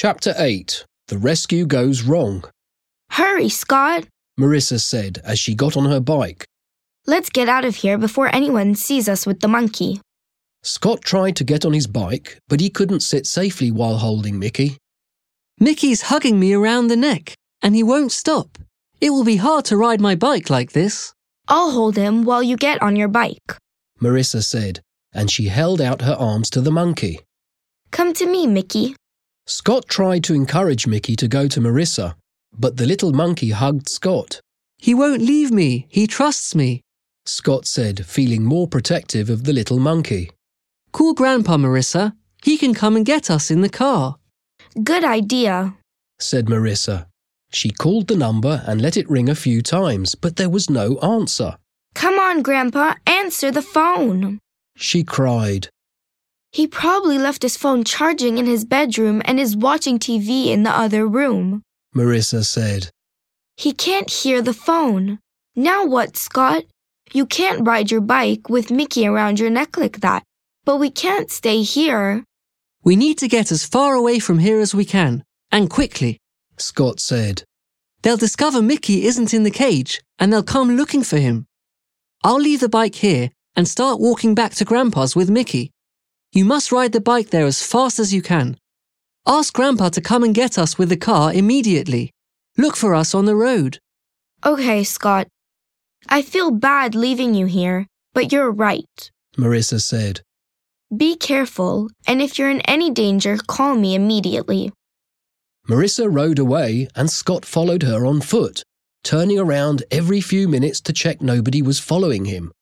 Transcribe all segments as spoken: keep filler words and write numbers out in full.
Chapter eight. The Rescue Goes Wrong. Hurry, Scott, Marissa said as she got on her bike. Let's get out of here before anyone sees us with the monkey. Scott tried to get on his bike, but he couldn't sit safely while holding Mickey. Mickey's hugging me around the neck, and he won't stop. It will be hard to ride my bike like this. I'll hold him while you get on your bike, Marissa said, and she held out her arms to the monkey. Come to me, Mickey. Scott tried to encourage Mickey to go to Marissa, but the little monkey hugged Scott. He won't leave me. He trusts me, Scott said, feeling more protective of the little monkey. Call Grandpa, Marissa. He can come and get us in the car. Good idea, said Marissa. She called the number and let it ring a few times, but there was no answer. Come on, Grandpa, answer the phone, she cried. He probably left his phone charging in his bedroom and is watching T V in the other room, Marissa said. He can't hear the phone. Now what, Scott? You can't ride your bike with Mickey around your neck like that, but we can't stay here. We need to get as far away from here as we can, and quickly, Scott said. They'll discover Mickey isn't in the cage, and they'll come looking for him. I'll leave the bike here and start walking back to Grandpa's with Mickey. You must ride the bike there as fast as you can. Ask Grandpa to come and get us with the car immediately. Look for us on the road. Okay, Scott. I feel bad leaving you here, but you're right, Marissa said. Be careful, and if you're in any danger, call me immediately. Marissa rode away and Scott followed her on foot, turning around every few minutes to check nobody was following him.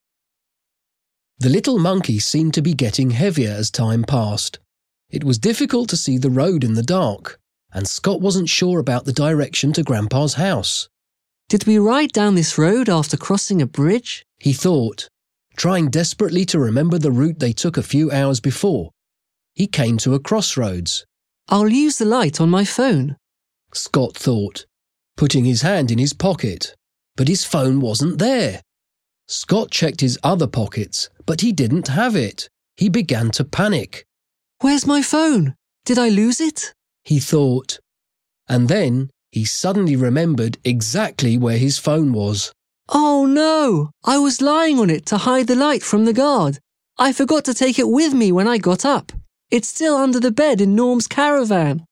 The little monkey seemed to be getting heavier as time passed. It was difficult to see the road in the dark, and Scott wasn't sure about the direction to Grandpa's house. Did we ride down this road after crossing a bridge? He thought, trying desperately to remember the route they took a few hours before. He came to a crossroads. I'll use the light on my phone, Scott thought, putting his hand in his pocket, but his phone wasn't there. Scott checked his other pockets, but he didn't have it. He began to panic. Where's my phone? Did I lose it? He thought. And then he suddenly remembered exactly where his phone was. Oh no! I was lying on it to hide the light from the guard. I forgot to take it with me when I got up. It's still under the bed in Norm's caravan.